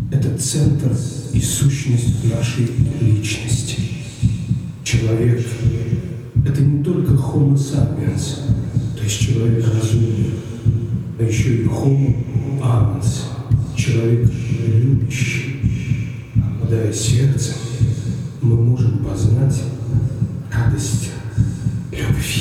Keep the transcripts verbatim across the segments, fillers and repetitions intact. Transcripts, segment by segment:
Это центр и сущность нашей личности. Человек — это не только Homo sapiens, то есть человек разумный, а еще и Homo amans, человек любящий. Обладая сердцем, мы можем познать радость любви.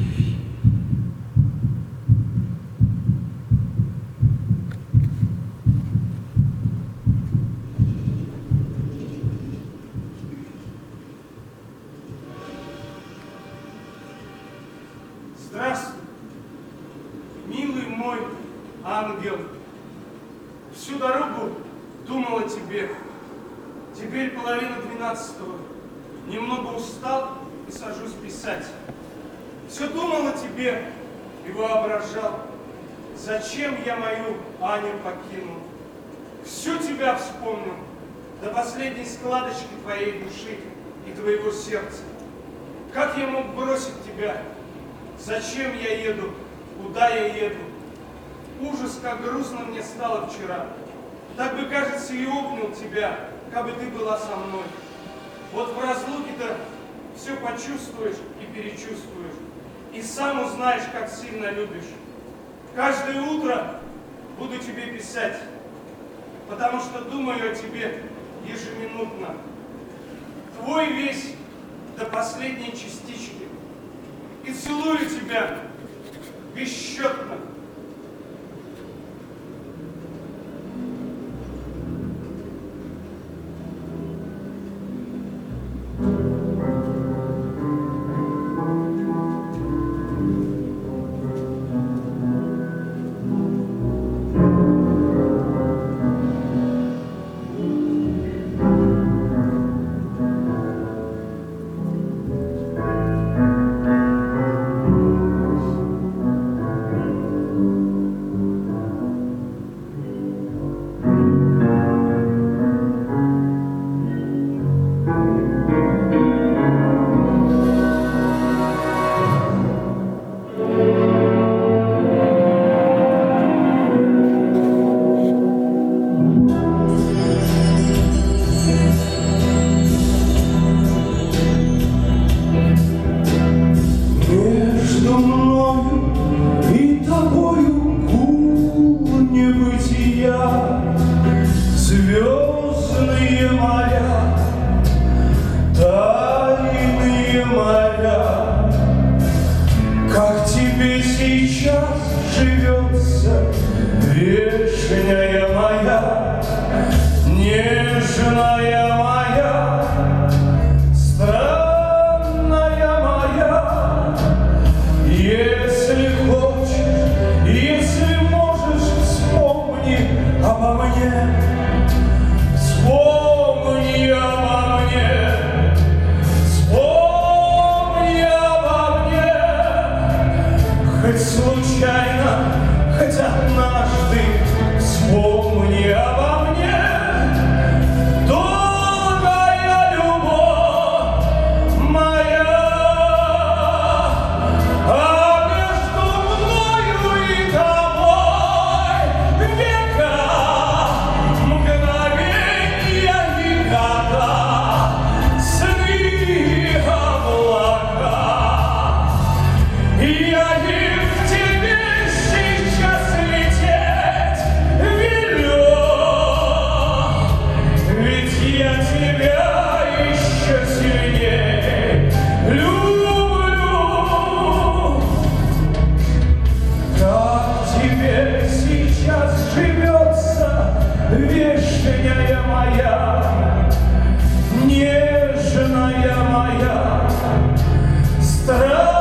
Здравствуй, милый мой ангел. Всю дорогу думал о тебе. Теперь половина двенадцатого. Немного устал и сажусь писать. Все думал о тебе и воображал, зачем я мою Аню покинул. Всю тебя вспомнил, до последней складочки твоей души и твоего сердца. Как я мог бросить тебя? Зачем я еду? Куда я еду? Ужас, как грустно мне стало вчера. Так бы, кажется, и обнял тебя, как бы ты была со мной. Вот в разлуке-то все почувствуешь и перечувствуешь. И сам узнаешь, как сильно любишь. Каждое утро буду тебе писать, потому что думаю о тебе ежеминутно. Твой весь до последней частички. И целую тебя бесчетно. Звездные моря, тайные моря, как тебе сейчас живется, вечная моя, нежная моя, странная моя. Если хочешь, если можешь, вспомни обо мне. Вспомни обо мне, вспомни обо мне, хоть случайно, хоть однажды, вспомни обо мне. Долгая любовь моя, а между мною и тобой века. Вечная моя, нежная моя, страна.